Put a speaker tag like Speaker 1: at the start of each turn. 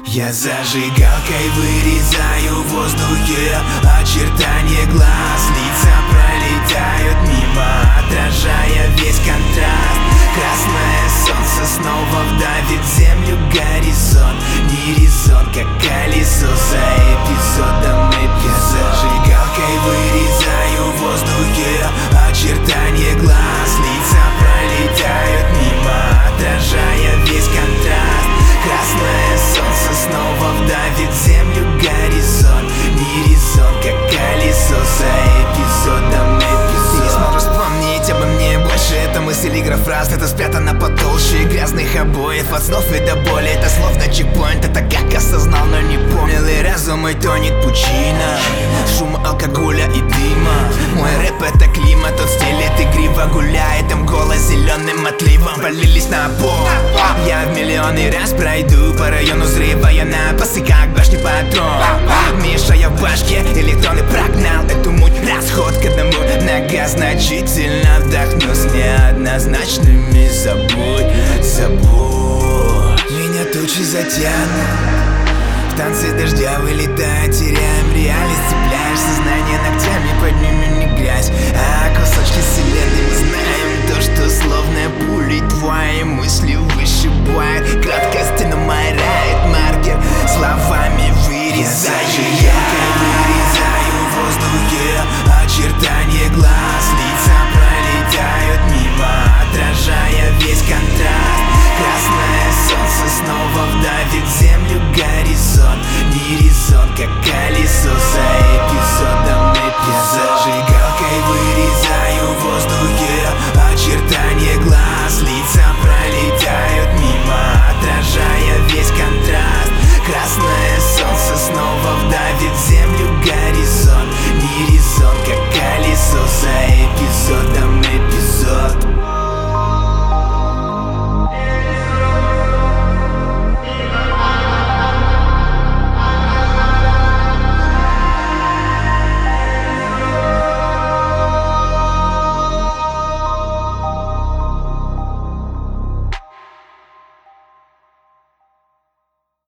Speaker 1: Я зажигалкой вырезаю в воздухе очертания глаз. Лица пролетают мимо, отражая весь контраст. Красное солнце снова вдавит в землю горизонт. Не резон, как колесо за эпизодом. Я зажигалкой вырезаю в воздухе очертания глаз. Лица пролетают мимо, отражая весь контраст. Красное солнце снова вдавит в землю горизонт. Не резон, как колесо за эпизодом. Ты не сможешь вспомнить обо мне больше. Это мысль игра фраз, это спрятано потолще грязных обоев. От снов и до боли, это словно чекпоинт. Это как осознал, но не понял. И разум мой тонет пучина шума алкоголя и дыма. Мой рэп это климат, тот стелет игриво гуляет. Им голос зеленым отливом полились на пол. Я в миллионный раз пройду по району, взрывая на басы, как башни патрон. Миша, я в башке, электроны прогнал эту муть. Расход к одному, многозначительно вдохну с неоднозначными. Забудь, забудь. Меня тучи затянут, в танце дождя вылетая, теряем реальность. Цепляешь сознание ногтями, поднимем не грязь, а кусочки вселенной. Мы знаем то, что словно пули твои мысли вышибает. Краткость намарает маркер, словами вырезаю. Я вырезаю в воздухе очертания глаз. Лица пролетают мимо, отражая весь контраст. Красное солнце снова вдавит в землю горизонт. Не резон, как колесо за